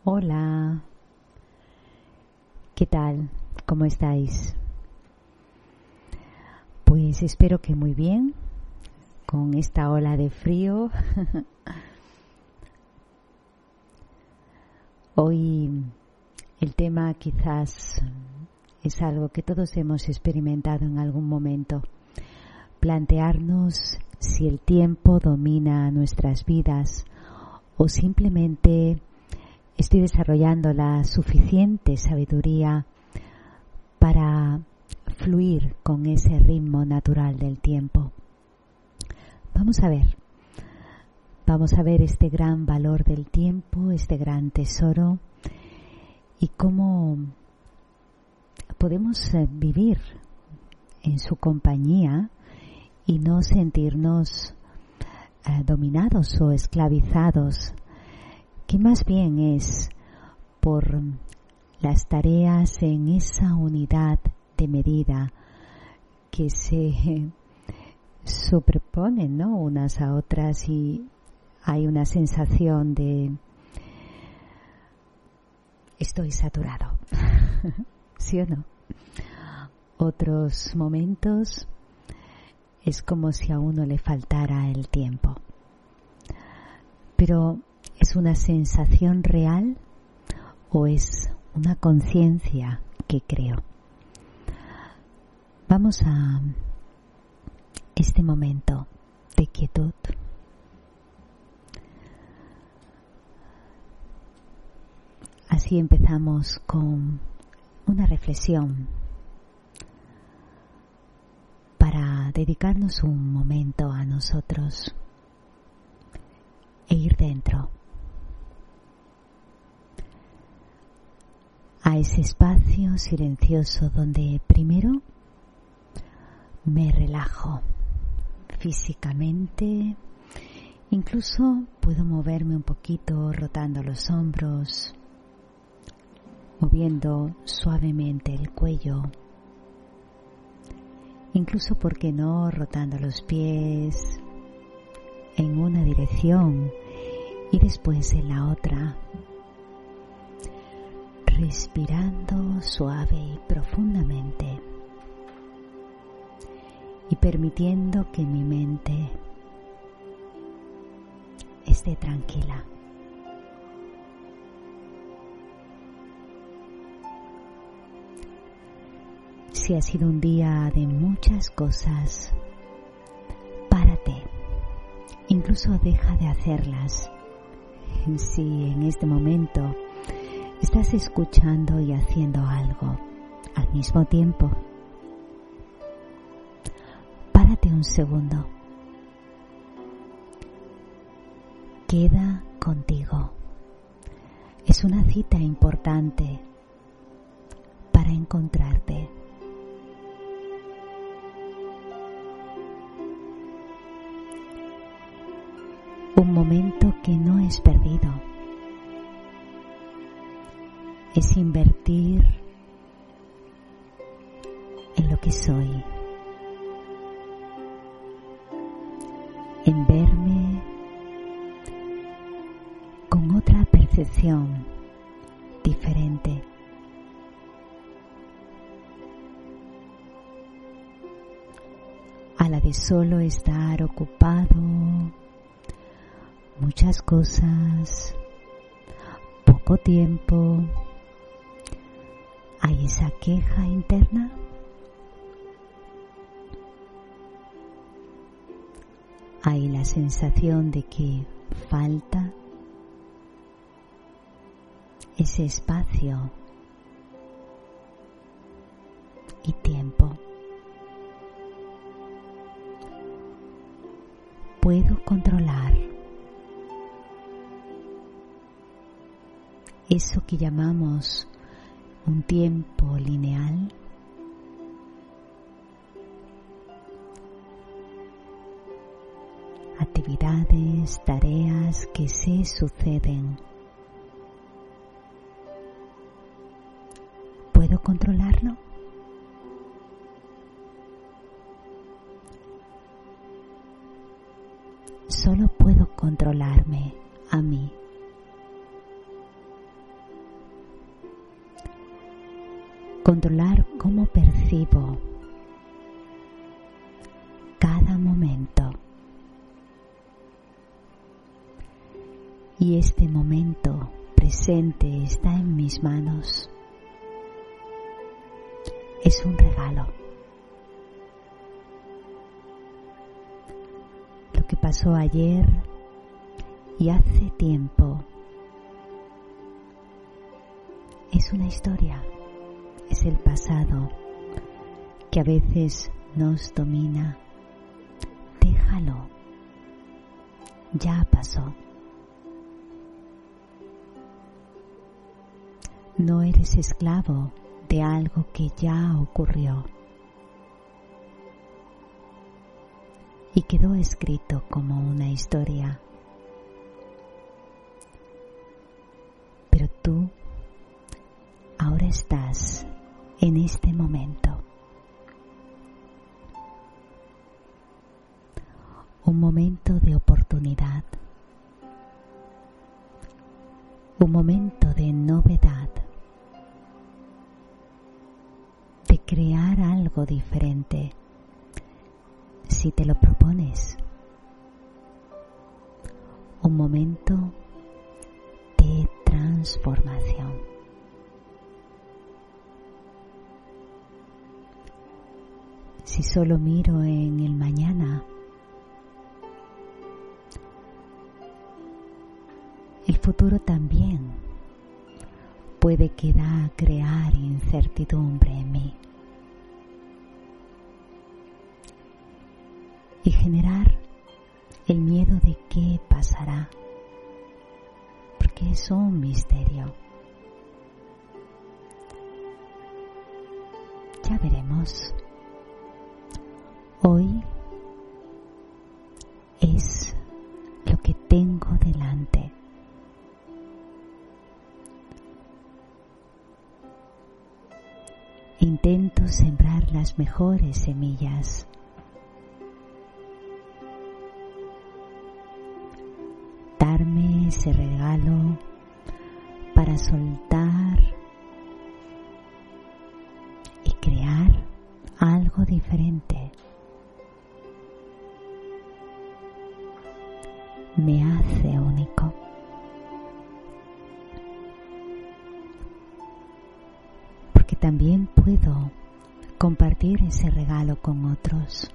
Hola, ¿qué tal? ¿Cómo estáis? Pues espero que muy bien, con esta ola de frío. Hoy el tema quizás es algo que todos hemos experimentado en algún momento. Plantearnos si el tiempo domina nuestras vidas o simplemente estoy desarrollando la suficiente sabiduría para fluir con ese ritmo natural del tiempo. Vamos a ver este gran valor del tiempo, este gran tesoro y cómo podemos vivir en su compañía y no sentirnos dominados o esclavizados, que más bien es por las tareas en esa unidad de medida que se sobreponen, ¿no?, unas a otras, y hay una sensación de estoy saturado. ¿Sí o no? Otros momentos es como si a uno le faltara el tiempo. Pero ¿es una sensación real o es una conciencia que creo? Vamos a este momento de quietud. Así empezamos con una reflexión para dedicarnos un momento a nosotros e ir dentro, a ese espacio silencioso donde primero me relajo físicamente, incluso puedo moverme un poquito rotando los hombros, moviendo suavemente el cuello, incluso, ¿por qué no?, rotando los pies en una dirección y después en la otra, respirando suave y profundamente y permitiendo que mi mente esté tranquila. Si ha sido un día de muchas cosas, párate, incluso deja de hacerlas. Si en este momento estás escuchando y haciendo algo al mismo tiempo, párate un segundo. Queda contigo. Es una cita importante para encontrarte. Un momento que no es perdido. Es invertir en lo que soy, en verme con otra percepción diferente. A la de solo estar ocupado, muchas cosas, poco tiempo. ¿Hay esa queja interna? ¿Hay la sensación de que falta ese espacio y tiempo? ¿Puedo controlar eso que llamamos un tiempo lineal? Actividades, tareas que se suceden. ¿Puedo controlarlo? Solo puedo controlarme a mí. controlar cómo percibo cada momento. Y este momento presente está en mis manos. Es un regalo. Lo que pasó ayer y hace tiempo es una historia, es el pasado que a veces nos domina. Déjalo, ya pasó. No eres esclavo de algo que ya ocurrió y quedó escrito como una historia. Pero tú ahora estás en este momento. Un momento de oportunidad. Un momento de novedad. De crear algo diferente si te lo propones. Un momento de transformación. Si solo miro en el mañana, el futuro también puede crear incertidumbre en mí y generar el miedo de qué pasará, porque es un misterio. Ya veremos. Hoy es lo que tengo delante. Intento sembrar las mejores semillas. Darme ese regalo para soltar y crear algo diferente. Me hace único. Porque también puedo compartir ese regalo con otros.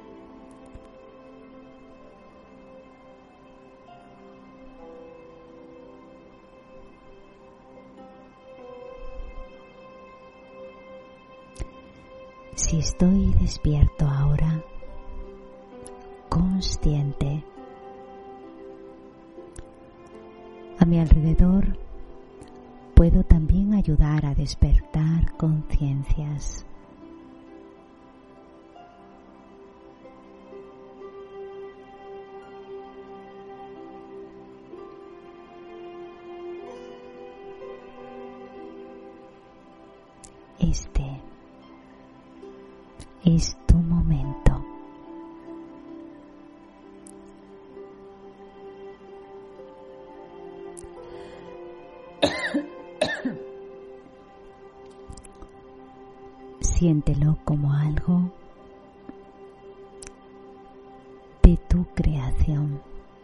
Si estoy despierto ahora, consciente, a mi alrededor puedo también ayudar a despertar conciencias. Este es tu momento. Siéntelo como algo de tu creación.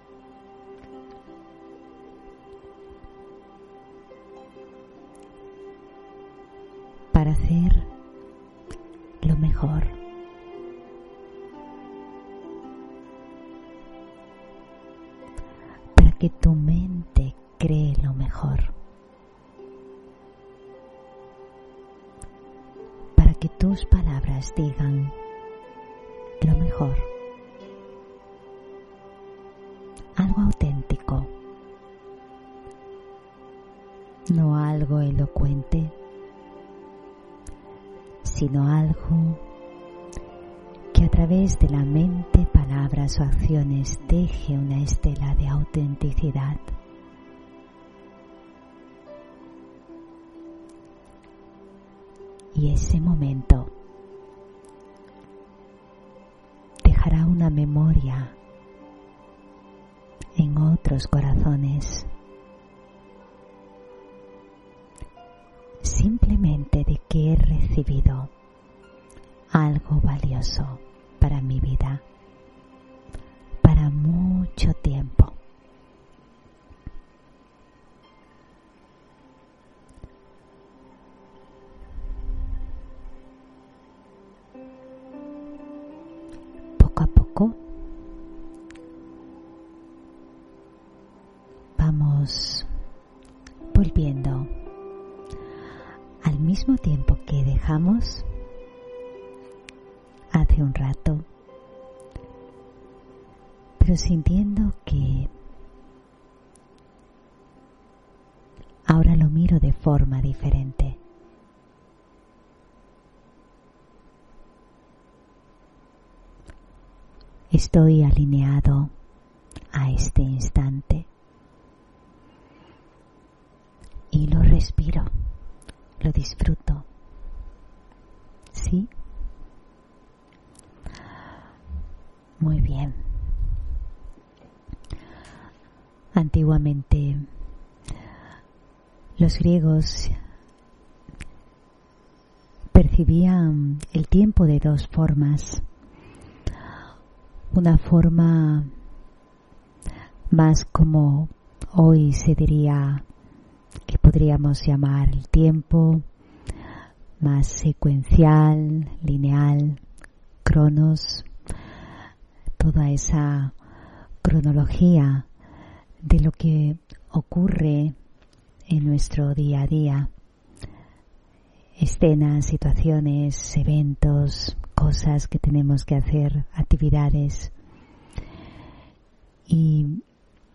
Para hacer lo mejor. Para que tu mente cree lo mejor. Para que tus palabras digan lo mejor. Algo auténtico. No algo elocuente, sino algo que a través de la mente, palabras o acciones deje una estela de autenticidad. Y ese momento dejará una memoria en otros corazones. simplemente de que he recibido algo valioso para mi vida, para mucho tiempo. Poco a poco vamos volviendo al mismo tiempo que dejamos hace un rato, pero sintiendo que ahora lo miro de forma diferente. Estoy alineado a este instante y lo respiro, lo disfruto. ¿Sí? Muy bien. Antiguamente los griegos percibían el tiempo de dos formas. Una forma más como hoy se diría que podríamos llamar el tiempo, más secuencial, lineal, cronos, toda esa cronología de lo que ocurre en nuestro día a día, escenas, situaciones, eventos, cosas que tenemos que hacer, actividades. Y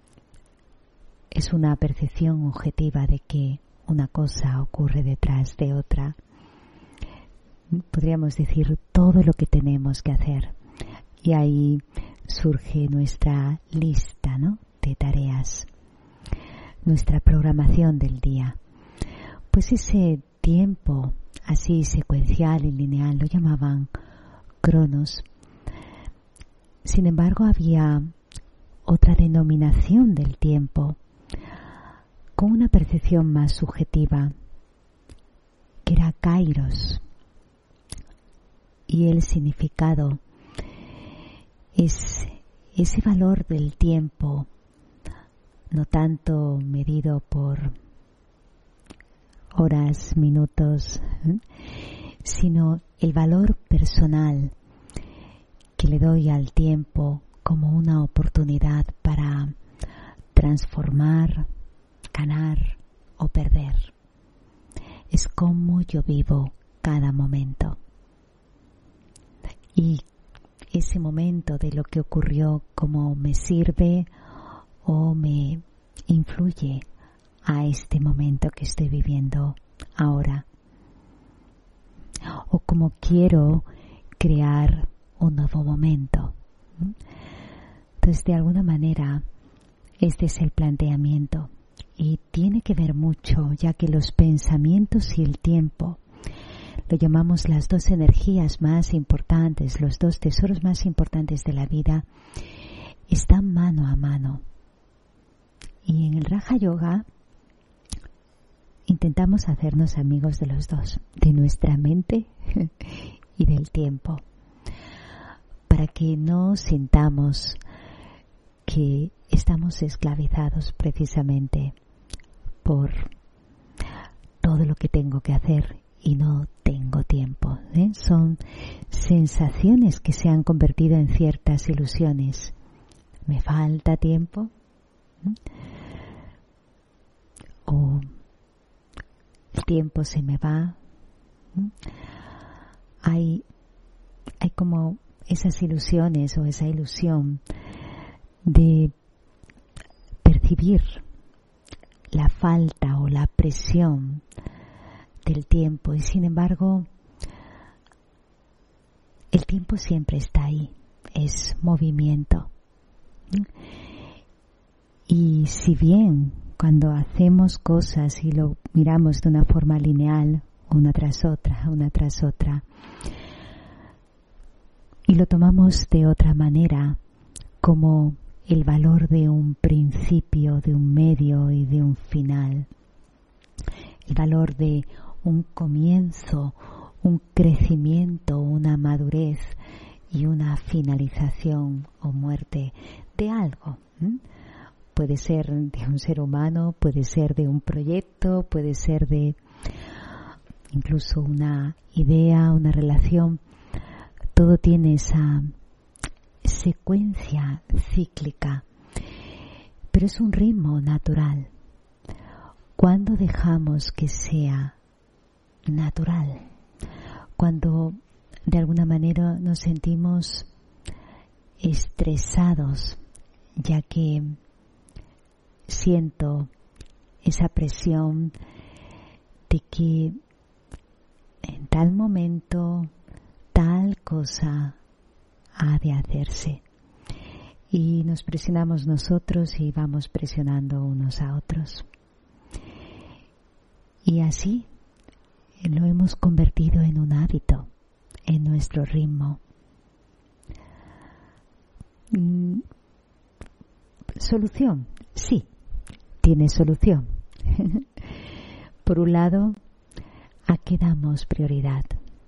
es una percepción objetiva de que una cosa ocurre detrás de otra. Podríamos decir todo lo que tenemos que hacer. Y ahí surge nuestra lista, ¿no?, de tareas, nuestra programación del día. Pues ese tiempo así secuencial y lineal lo llamaban cronos. Sin embargo, había otra denominación del tiempo con una percepción más subjetiva, que era kairos, y el significado es ese valor del tiempo, no tanto medido por horas, minutos, sino el valor personal que le doy al tiempo como una oportunidad para transformar, ganar o perder. Es como yo vivo cada momento. Y ese momento de lo que ocurrió, cómo me sirve o me influye a este momento que estoy viviendo ahora, o cómo quiero crear un nuevo momento. Entonces, de alguna manera, este es el planteamiento y tiene que ver mucho, ya que los pensamientos y el tiempo lo llamamos las dos energías más importantes, los dos tesoros más importantes de la vida, están mano a mano. Y en el Raja Yoga intentamos hacernos amigos de los dos, de nuestra mente y del tiempo, para que no sintamos que estamos esclavizados precisamente por todo lo que tengo que hacer y no tengo tiempo. Son sensaciones que se han convertido en ciertas ilusiones. ¿Me falta tiempo? ¿O el tiempo se me va? Hay como esas ilusiones o esa ilusión de percibir la falta o la presión del tiempo, y sin embargo el tiempo siempre está ahí, es movimiento. Y si bien cuando hacemos cosas y lo miramos de una forma lineal, una tras otra, y lo tomamos de otra manera, como el valor de un principio, de un medio y de un final, el valor de un comienzo, un crecimiento, una madurez y una finalización o muerte de algo. Puede ser de un ser humano, puede ser de un proyecto, puede ser de incluso una idea, una relación. Todo tiene esa secuencia cíclica, pero es un ritmo natural. Cuando dejamos que sea natural, cuando de alguna manera nos sentimos estresados, ya que siento esa presión de que en tal momento tal cosa ha de hacerse, y nos presionamos nosotros y vamos presionando unos a otros, y así lo hemos convertido en un hábito, en nuestro ritmo. ¿Solución? Sí, tiene solución. Por un lado, ¿a qué damos prioridad?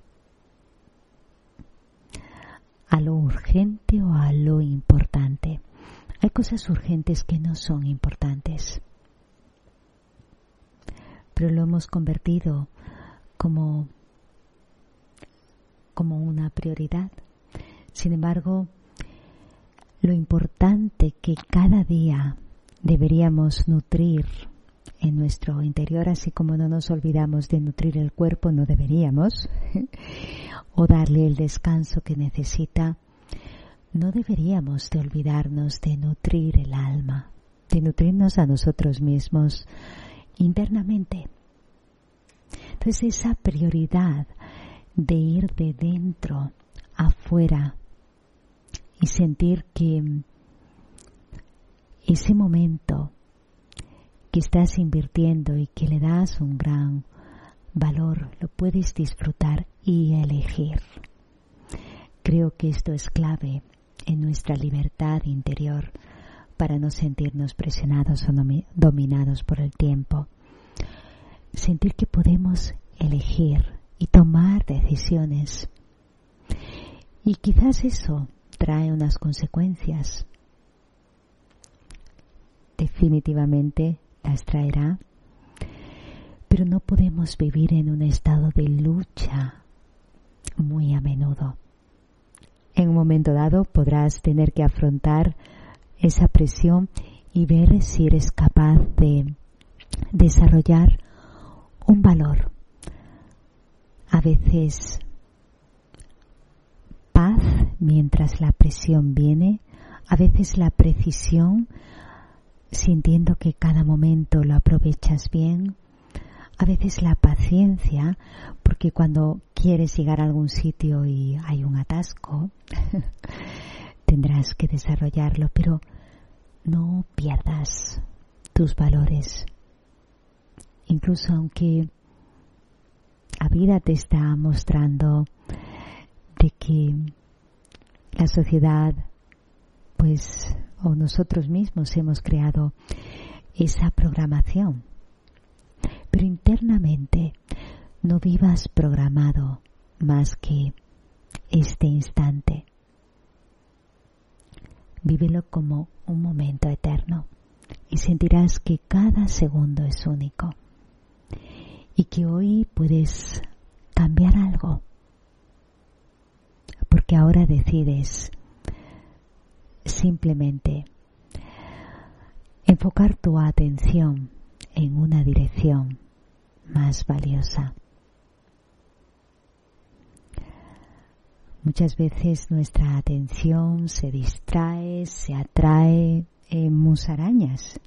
¿A lo urgente o a lo importante? Hay cosas urgentes que no son importantes, pero lo hemos convertido como una prioridad. Sin embargo, lo importante que cada día deberíamos nutrir en nuestro interior, así como no nos olvidamos de nutrir el cuerpo, no deberíamos, o darle el descanso que necesita, no deberíamos de olvidarnos de nutrir el alma, de nutrirnos a nosotros mismos internamente. Entonces, esa prioridad de ir de dentro afuera y sentir que ese momento que estás invirtiendo y que le das un gran valor, lo puedes disfrutar y elegir. Creo que esto es clave en nuestra libertad interior para no sentirnos presionados o dominados por el tiempo. Sentir que podemos elegir y tomar decisiones. Y quizás eso trae unas consecuencias. Definitivamente las traerá, pero no podemos vivir en un estado de lucha muy a menudo. En un momento dado podrás tener que afrontar esa presión y ver si eres capaz de desarrollar un valor. A veces paz mientras la presión viene, a veces la precisión, sintiendo que cada momento lo aprovechas bien, a veces la paciencia, porque cuando quieres llegar a algún sitio y hay un atasco, tendrás que desarrollarlo, pero no pierdas tus valores. Incluso aunque la vida te está mostrando de que la sociedad, pues, o nosotros mismos hemos creado esa programación, pero internamente no vivas programado más que este instante. Vívelo como un momento eterno y sentirás que cada segundo es único y que hoy puedes cambiar algo, porque ahora decides simplemente enfocar tu atención en una dirección más valiosa. Muchas veces nuestra atención se distrae, se atrae en musarañas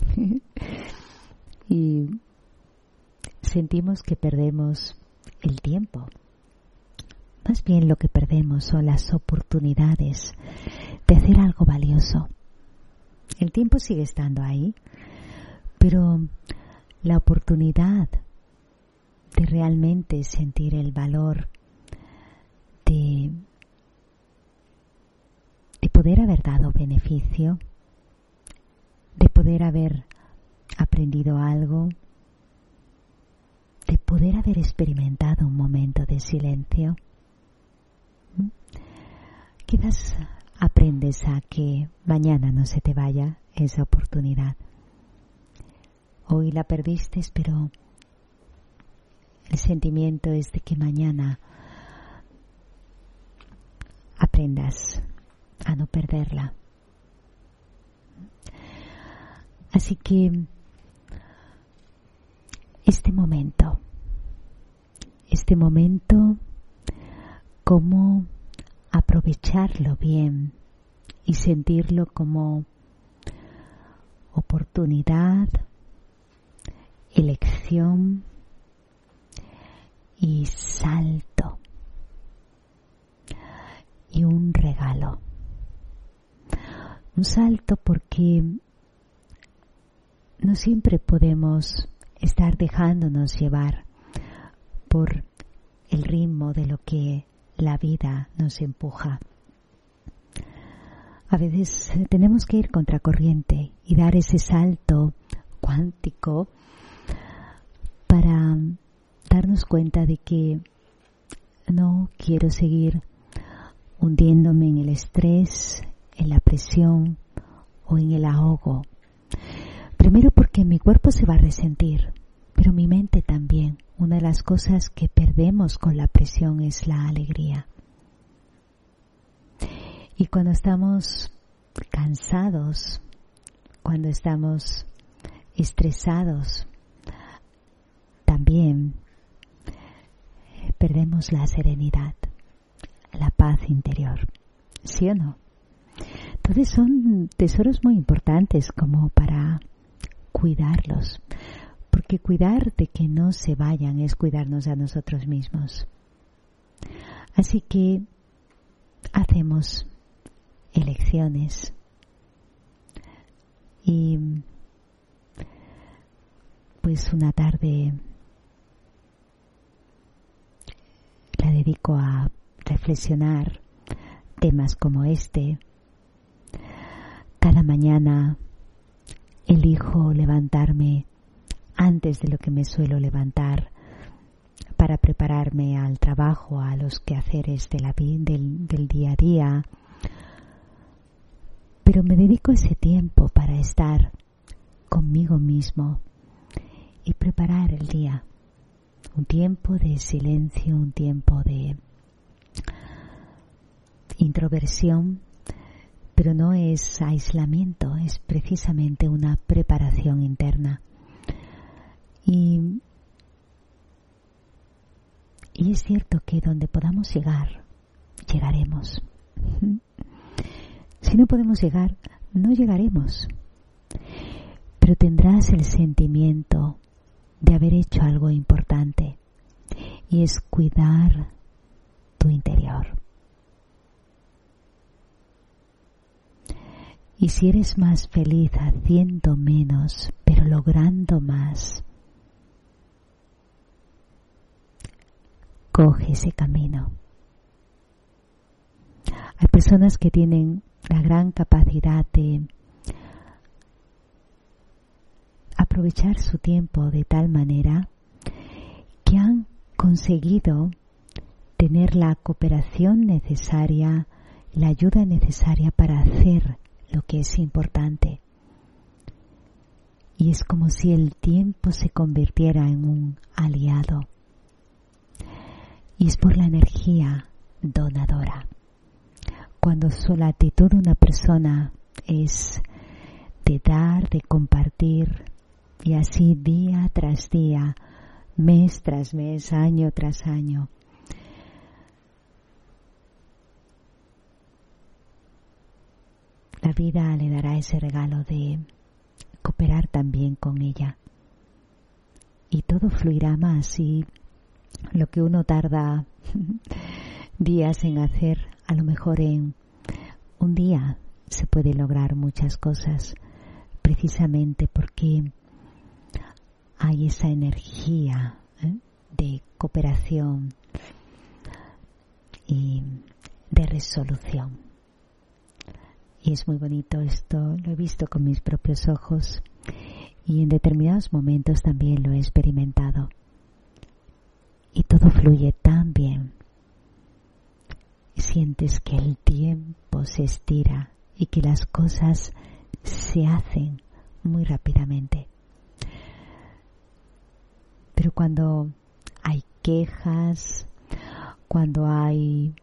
y sentimos que perdemos el tiempo. Más bien lo que perdemos son las oportunidades de hacer algo valioso. El tiempo sigue estando ahí, pero la oportunidad de realmente sentir el valor de poder haber dado beneficio, de poder haber aprendido algo, de poder haber experimentado un momento de silencio. Quizás aprendes a que mañana no se te vaya esa oportunidad. Hoy la perdiste, pero el sentimiento es de que mañana aprendas a no perderla. Así que este momento, cómo aprovecharlo bien y sentirlo como oportunidad, elección y salto y un regalo. Un salto porque no siempre podemos estar dejándonos llevar por el ritmo de lo que la vida nos empuja. A veces tenemos que ir contracorriente y dar ese salto cuántico para darnos cuenta de que no quiero seguir hundiéndome en el estrés, en la presión o en el ahogo. Primero porque mi cuerpo se va a resentir, pero mi mente también. Una de las cosas que perdemos con la presión es la alegría. Y cuando estamos cansados, cuando estamos estresados, también perdemos la serenidad, la paz interior. ¿Sí o no? Entonces son tesoros muy importantes como para cuidarlos, porque cuidar de que no se vayan es cuidarnos a nosotros mismos. Así que hacemos elecciones y pues una tarde la dedico a reflexionar temas como este. Cada mañana elijo levantarme antes de lo que me suelo levantar para prepararme al trabajo, a los quehaceres del día a día. Pero me dedico ese tiempo para estar conmigo mismo y preparar el día. Un tiempo de silencio, un tiempo de introversión, pero no es aislamiento, es precisamente una preparación interna. Y es cierto que donde podamos llegar, llegaremos. Si no podemos llegar, no llegaremos. Pero tendrás el sentimiento de haber hecho algo importante, y es cuidar tu interior. Y si eres más feliz haciendo menos, pero logrando más, coge ese camino. Hay personas que tienen la gran capacidad de aprovechar su tiempo de tal manera que han conseguido tener la cooperación necesaria, la ayuda necesaria para hacer lo que es importante. Y es como si el tiempo se convirtiera en un aliado. Y es por la energía donadora. Cuando la actitud de una persona es de dar, de compartir, y así día tras día, mes tras mes, año tras año, la vida le dará ese regalo de cooperar también con ella. Y todo fluirá más, y lo que uno tarda días en hacer, a lo mejor en un día se puede lograr muchas cosas, precisamente porque hay esa energía de cooperación y de resolución. Y es muy bonito esto, lo he visto con mis propios ojos y en determinados momentos también lo he experimentado. fluye tan bien. Sientes que el tiempo se estira y que las cosas se hacen muy rápidamente. Pero cuando hay quejas, cuando hay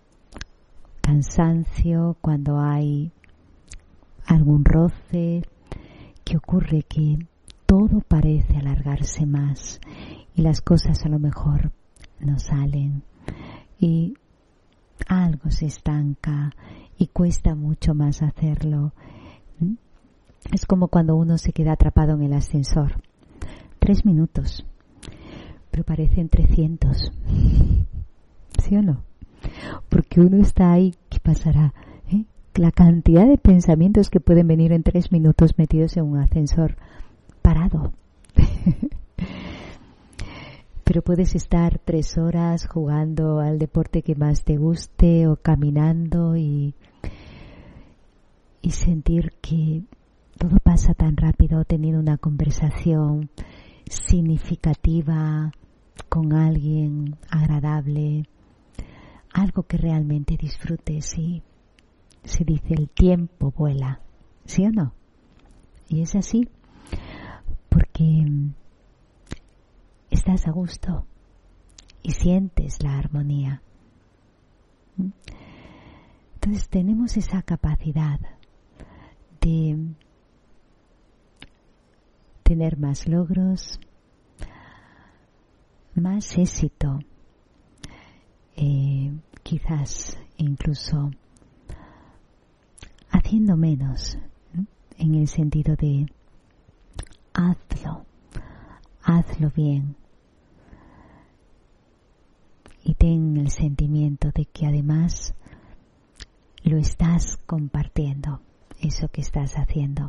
cansancio, cuando hay algún roce, ¿qué ocurre? Que todo parece alargarse más y las cosas a lo mejor no salen y algo se estanca y cuesta mucho más hacerlo. Es como cuando uno se queda atrapado en el ascensor. 3 minutos, pero parecen 300. ¿Sí o no? Porque uno está ahí, ¿qué pasará? La cantidad de pensamientos que pueden venir en 3 minutos metidos en un ascensor parado. Pero puedes estar 3 horas jugando al deporte que más te guste o caminando y sentir que todo pasa tan rápido, teniendo una conversación significativa con alguien agradable, algo que realmente disfrutes. Y se dice el tiempo vuela, ¿sí o no? Y es así, porque estás a gusto y sientes la armonía. Entonces tenemos esa capacidad de tener más logros, más éxito, quizás incluso haciendo menos, en el sentido de hazlo bien y ten el sentimiento de que además lo estás compartiendo, eso que estás haciendo.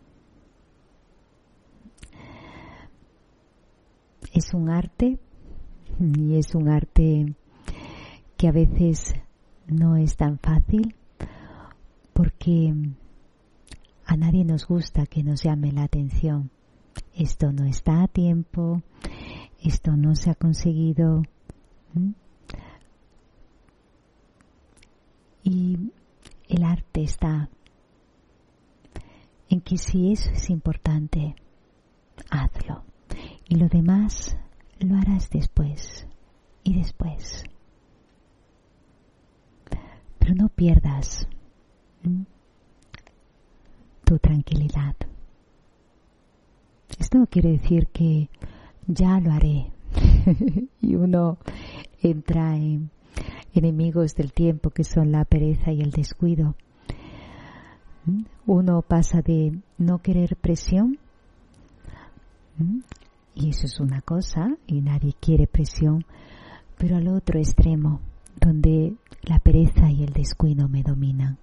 Es un arte, y es un arte que a veces no es tan fácil, porque a nadie nos gusta que nos llame la atención. Esto no está a tiempo, esto no se ha conseguido. Y el arte está en que si eso es importante, hazlo. Y lo demás lo harás después y después. Pero no pierdas tu tranquilidad. Esto no quiere decir que ya lo haré y uno entra en enemigos del tiempo que son la pereza y el descuido. Uno pasa de no querer presión, y eso es una cosa, y nadie quiere presión, pero al otro extremo, donde la pereza y el descuido me dominan.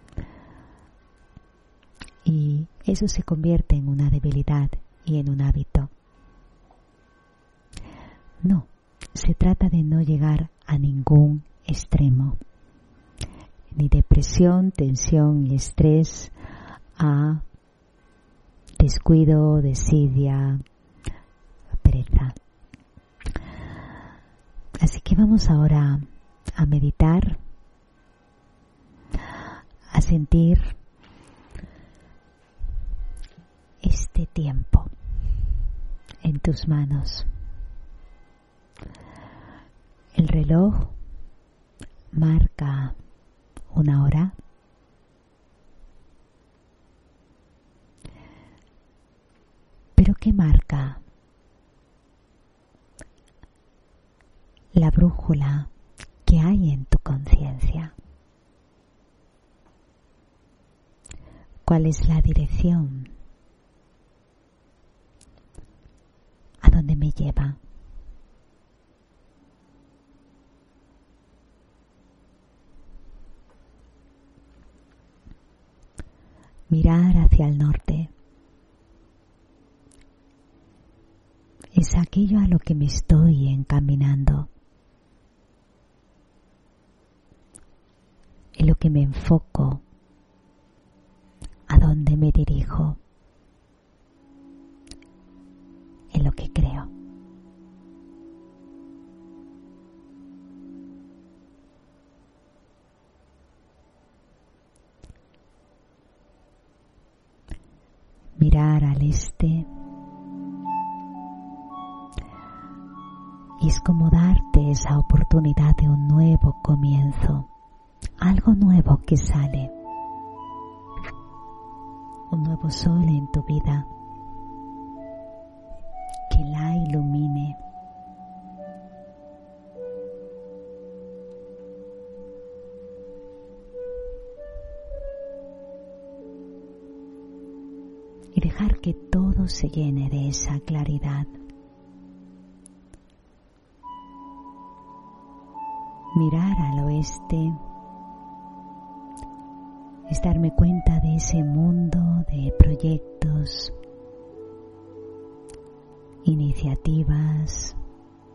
Y eso se convierte en una debilidad y en un hábito. No, se trata de no llegar a ningún extremo, ni depresión, tensión y estrés, a descuido, desidia, pereza. Así que vamos ahora a meditar, a sentir este tiempo en tus manos. El reloj marca 1 hora. ¿Pero qué marca? La brújula que hay en tu conciencia. ¿Cuál es la dirección? ¿A dónde me lleva? Mirar hacia el norte es aquello a lo que me estoy encaminando, en lo que me enfoco, a dónde me dirijo, en lo que creo. mirar al este y es como darte esa oportunidad de un nuevo comienzo, algo nuevo que sale, un nuevo sol en tu vida que la ilumine. Y dejar que todo se llene de esa claridad. Mirar al oeste es darme cuenta de ese mundo de proyectos, iniciativas,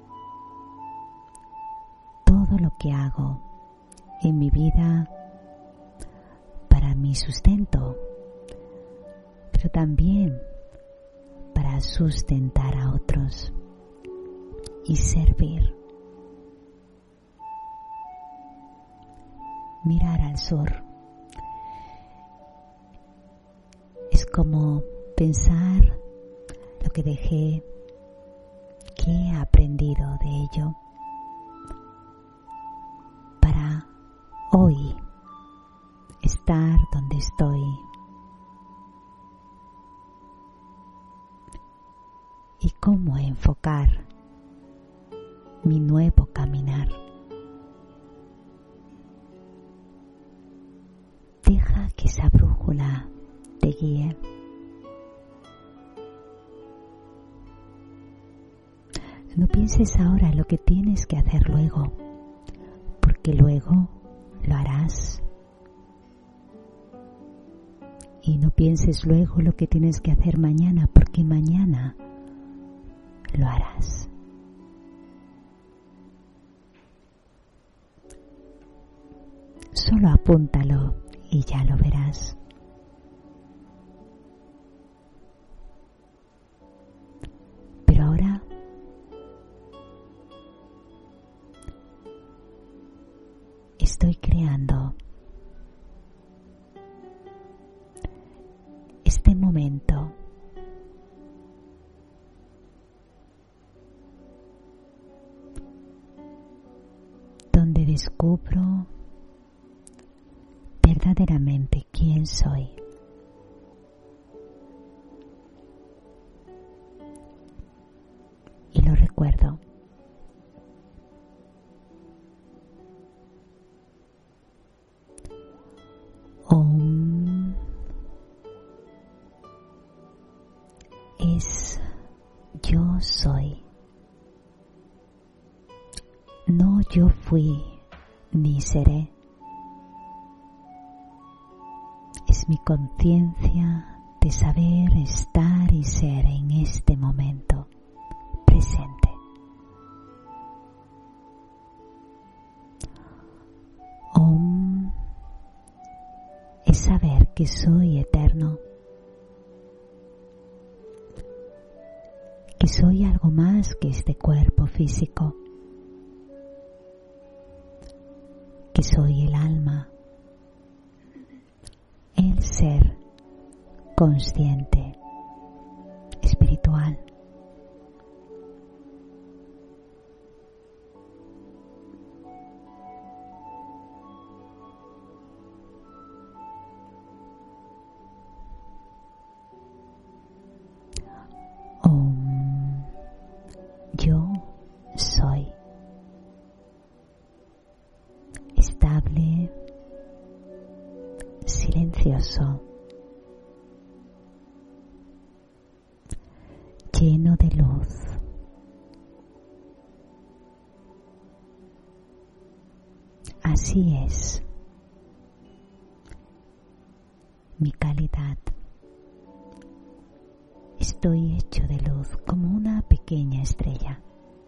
todo lo que hago en mi vida para mi sustento, pero también para sustentar a otros y servir. Mirar al sur es como pensar lo que dejé, qué he aprendido de ello para hoy estar donde estoy y cómo enfocar mi nuevo caminar. Deja que esa brújula te guíe. No pienses ahora lo que tienes que hacer luego, porque luego lo harás. Y no pienses luego lo que tienes que hacer mañana, porque mañana lo harás. Solo apúntalo y ya lo verás. Pero ahora estoy creando este momento donde descubro verdaderamente quién soy. Y lo recuerdo. Om es yo soy. No yo fui ni seré. Es mi conciencia de saber estar y ser en este momento presente. Om es saber que soy eterno, que soy algo más que este cuerpo físico, que soy el alma, el ser consciente, espiritual. Yo soy estable, silencioso, lleno de luz. Así es mi calidad. Estoy hecho de luz como una pequeña estrella.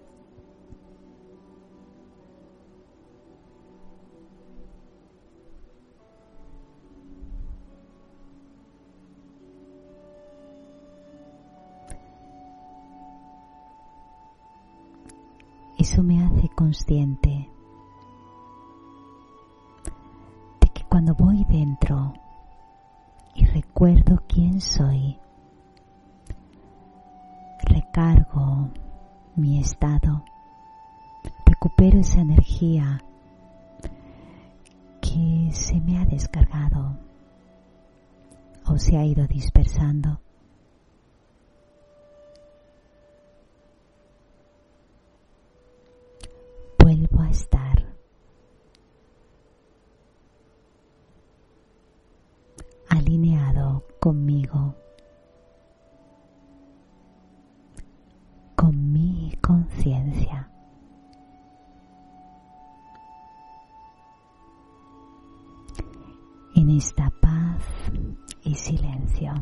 Eso me hace consciente de que cuando voy dentro y recuerdo quién soy, recargo mi estado, recupero esa energía que se me ha descargado o se ha ido dispersando. Vuelvo a estar alineado conmigo, con mi conciencia. En esta paz y silencio.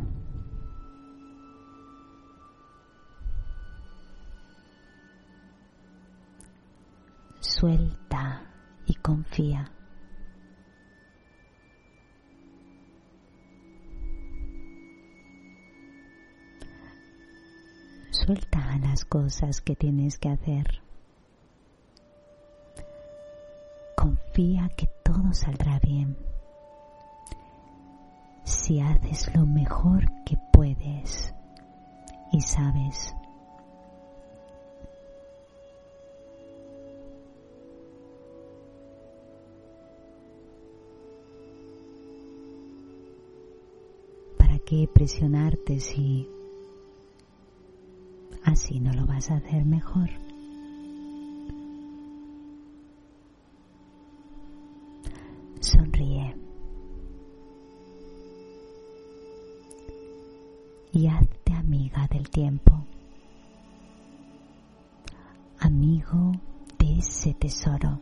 Suelta y confía. Suelta las cosas que tienes que hacer. Confía que todo saldrá bien. Si haces lo mejor que puedes y sabes. ¿Para qué presionarte si así no lo vas a hacer mejor? Sonríe y hazte amiga del tiempo, amigo de ese tesoro.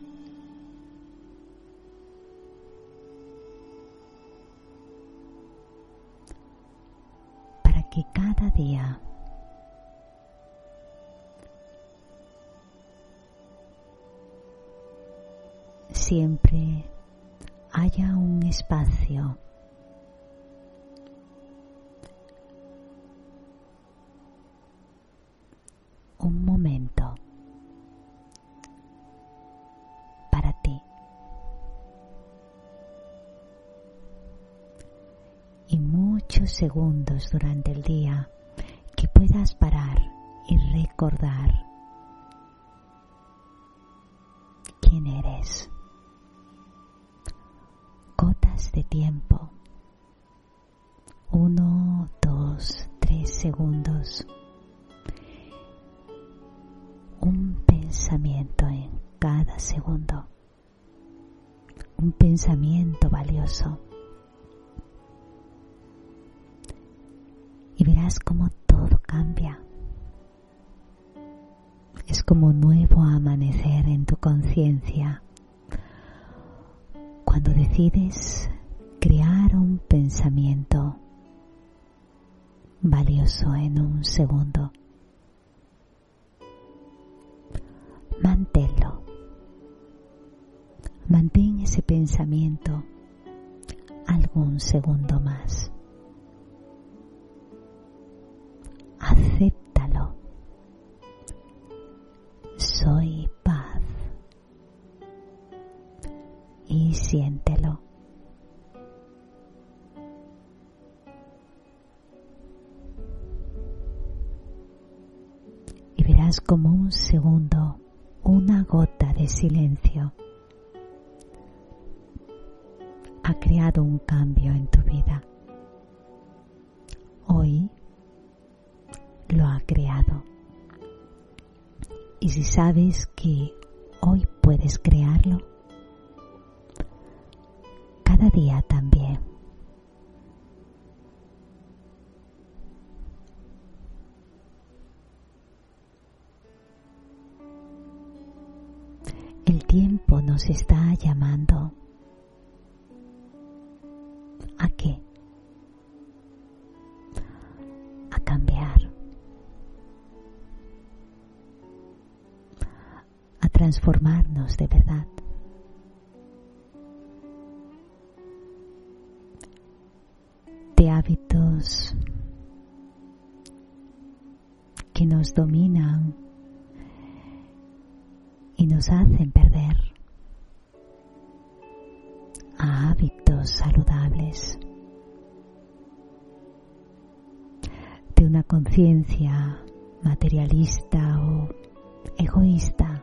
Para que cada día siempre haya un espacio un momento para ti y muchos segundos durante el día que puedas parar y recordar quién eres. Gotas de tiempo, 1, 2, 3 segundos. Un pensamiento en cada segundo, un pensamiento valioso, y verás cómo todo cambia. Es como un nuevo amanecer en tu conciencia cuando decides crear un pensamiento valioso en un segundo. Manténlo. Mantén ese pensamiento algún segundo más. Acéptalo. Soy paz. Y siéntelo. Y verás como un segundo, una gota de silencio ha creado un cambio en tu vida. Hoy lo ha creado. Y si sabes que hoy puedes crearlo, cada día también. El tiempo nos está llamando. ¿A qué? A cambiar. A transformarnos de verdad. De hábitos que nos dominan y nos hacen perder a hábitos saludables, de una conciencia materialista o egoísta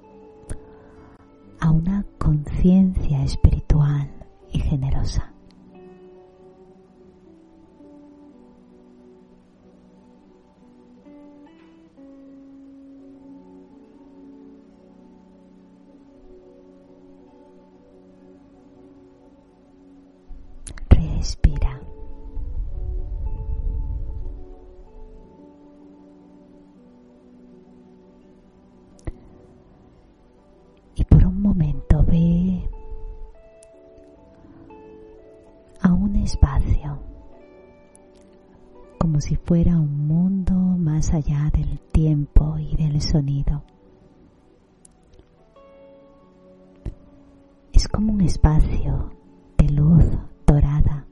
a una conciencia espiritual y generosa. Respira. Y por un momento ve a un espacio, como si fuera un mundo más allá del tiempo y del sonido. Es como un espacio de luz dorada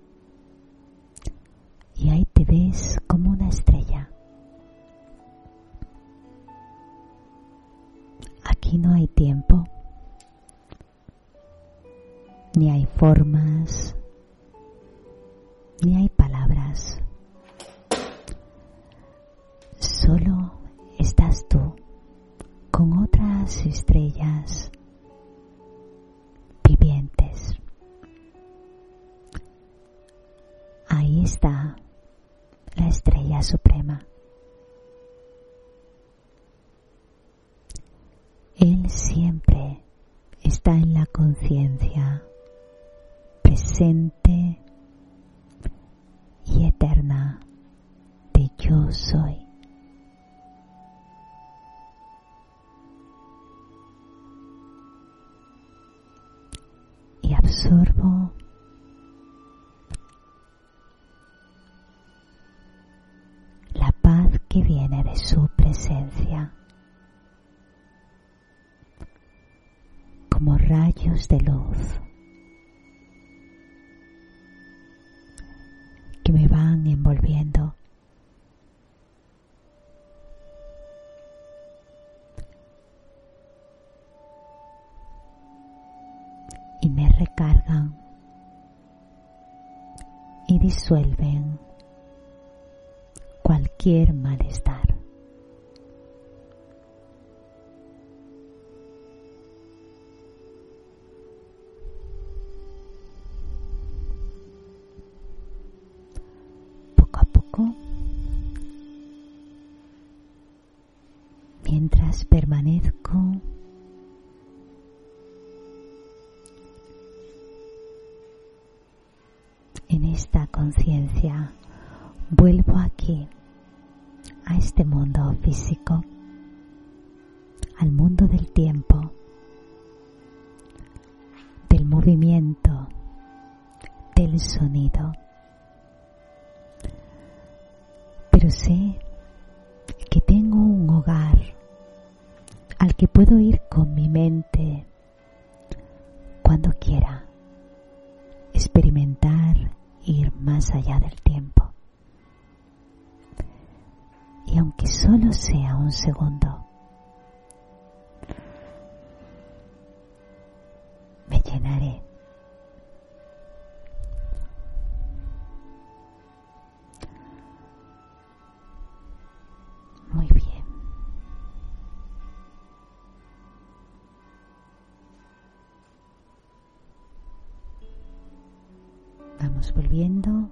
y ahí te ves como una estrella. Aquí no hay tiempo, ni hay formas, ni hay palabras. Solo estás tú con otras estrellas vivientes. Ahí está la estrella suprema. Él siempre está en la conciencia presente y eterna de yo soy. Y absorbo la paz que viene de su presencia, como rayos de luz que me van envolviendo. Y me recargan y disuelven cualquier malestar. Poco a poco, mientras permanezco en esta conciencia, vuelvo aquí, a este mundo físico, al mundo del tiempo, del movimiento, del sonido. Pero sé que tengo un hogar al que puedo ir con mi mente cuando quiera, experimentar, ir más allá del tiempo. Y aunque solo sea un segundo, me llenaré. Muy bien. Vamos volviendo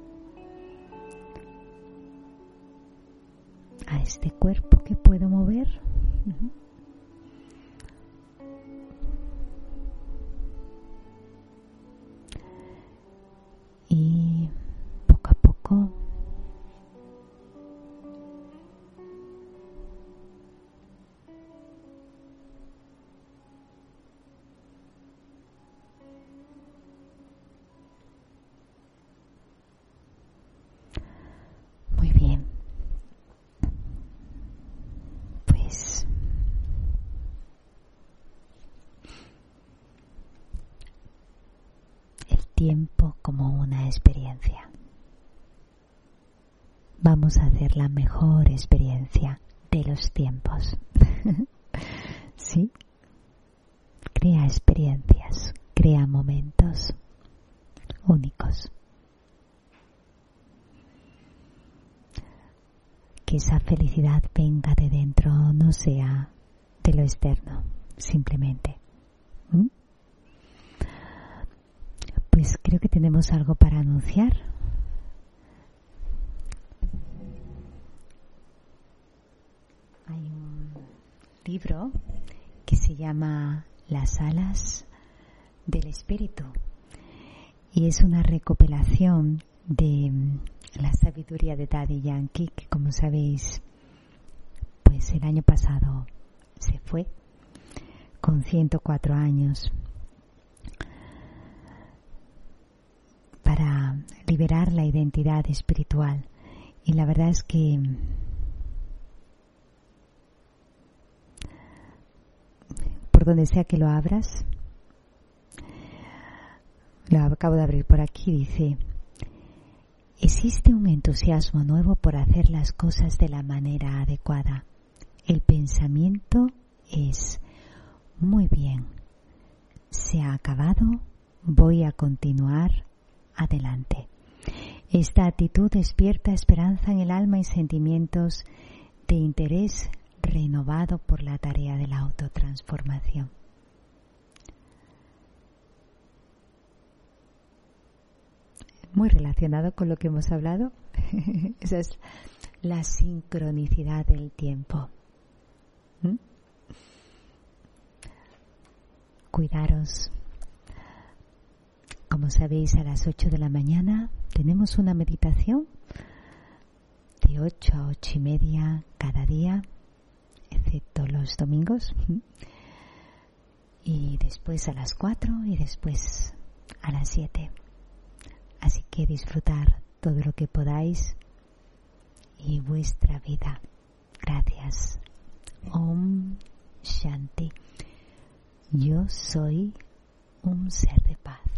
a este cuerpo que puedo mover. Y poco a poco muy bien. Pues el tiempo como una experiencia. Vamos a hacer la mejor experiencia de los tiempos. ¿Sí? Crea experiencias, crea momentos únicos. que esa felicidad venga de dentro, no sea de lo externo, simplemente. Pues creo que tenemos algo para anunciar. Hay un libro que se llama Las alas del espíritu y es una recopilación de la sabiduría de Daddy Yankee, que como sabéis, pues el año pasado se fue con 104 años, para liberar la identidad espiritual. Y la verdad es que por donde sea que lo abras, lo acabo de abrir por aquí, dice: existe un entusiasmo nuevo por hacer las cosas de la manera adecuada. El pensamiento es: muy bien, se ha acabado, voy a continuar adelante. Esta actitud despierta esperanza en el alma y sentimientos de interés renovado por la tarea de la autotransformación. Muy relacionado con lo que hemos hablado. Esa es la sincronicidad del tiempo. Cuidaros. Como sabéis, a las 8 de la mañana tenemos una meditación de 8 a 8 y media cada día, excepto los domingos, y después a las 4 y después a las 7. Así que disfrutar todo lo que podáis y vuestra vida. Gracias. Om Shanti. Yo soy un ser de paz.